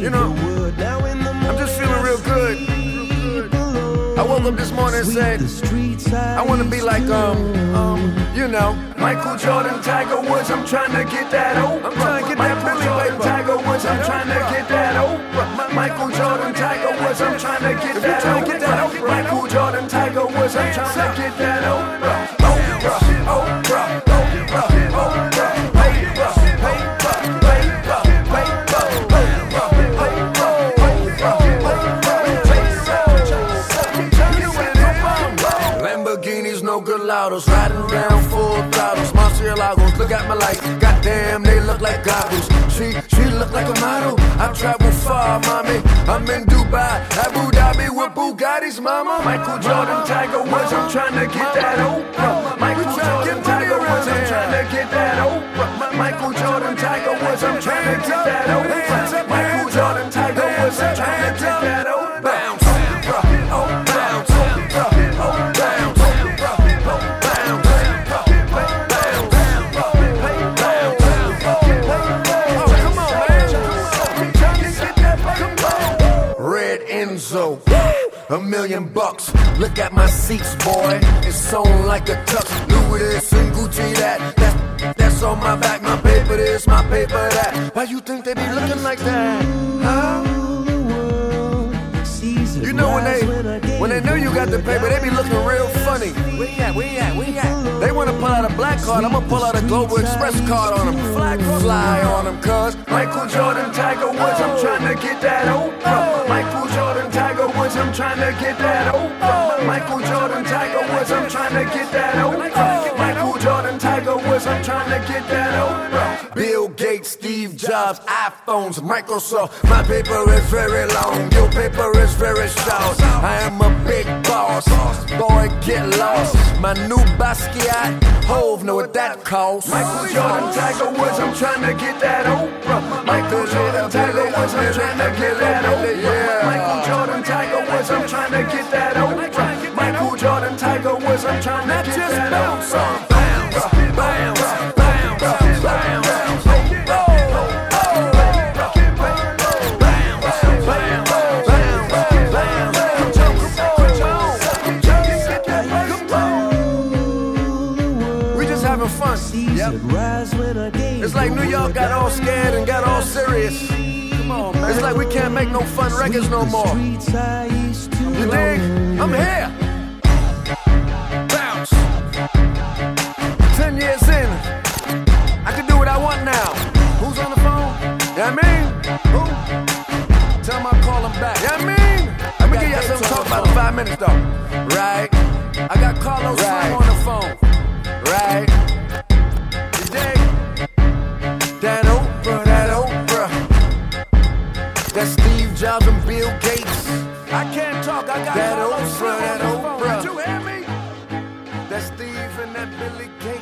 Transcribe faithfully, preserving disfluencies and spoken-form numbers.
You know, I'm just feeling real good. I woke up this morning and said, I wanna be like, um, um, you know, Michael Jordan, Tiger Woods, I'm trying to get that Oprah. I'm trying to get that Billy Jordan, Tiger Woods, I'm trying to get that Oprah. Michael Jordan, Tiger Woods, I'm trying to get that Oprah. Michael Jordan, Tiger Woods, I'm trying to get that Oprah. Oprah, Oprah, Oprah, Oprah, paper, paper, paper, paper, Lamborghinis, no gelatos, riding down full throttles. Murcielagos, look at my lights, goddamn, they look like goggles. She, she look like a model. I travel far, mommy. I'm in Dubai, Abu Dhabi with Bugattis, mama. Michael Jordan, Tiger Woods, I'm trying to get that Oprah. Michael Jordan, Tiger Woods, I'm trying to get that Oprah. Michael Jordan, Tiger Woods, I'm trying to get that Oprah. Michael Jordan, Tiger Woods, I'm trying to get that Oprah. Bounce, Oprah, oh, bounce, Oprah, oh, bounce, Oprah, oh, bounce, Red Enzo, a million bucks. Look at my seats, boy. It's sewn like a tux. Louis this and Gucci that. That's, that's on my back. My paper this, my paper that. Why you think they be looking like that? Huh? You know when they when they know you got the paper, they be looking real funny. Where you at? Where you at? Where you at? They wanna pull out a black card, I'ma pull out a Global Express card on them. Fly, fly on them, cuz Michael Jordan, Tiger Woods, I'm trying to get that Oprah. Michael Jordan, Tiger Woods, I'm trying to get that Oprah. Michael Jordan, Tiger Woods, I'm trying to get that Oprah. Michael Jordan, Tiger Woods, I'm trying to get that Oprah. Bill Gates, Steve Jobs, iPhones, Microsoft. My paper is very long, your paper is very short. I am a big boss, boy, get lost. My new Basquiat, Hove, know what that costs. Michael Jordan, Tiger Woods, I'm trying to get that Oprah. Michael Jordan, Tiger Woods, I'm trying to get that Oprah. Michael Jordan, Tiger Woods, I'm trying to get that Oprah. Michael Jordan, Tiger Woods, I'm trying to get that Oprah. Bounce, bounce, bounce, bounce, bounce. Having fun. Yep. It's like New York got all scared and got all serious. Come on, man. It's like we can't make no fun records no more. You dig? I'm here. Bounce. Ten years in, I can do what I want now. Who's on the phone? You know what I mean? Who? Tell him I'll call him back. You know what I mean? Let me give y'all something to talk about in five minutes though. Right? I got Carlos Slim on the phone. Right? You dig? That Oprah, that Oprah. That Steve Jobs and Bill Gates. I can't talk, I got that Oprah, that Oprah. Did you hear me? That Steve and that Billy Gates.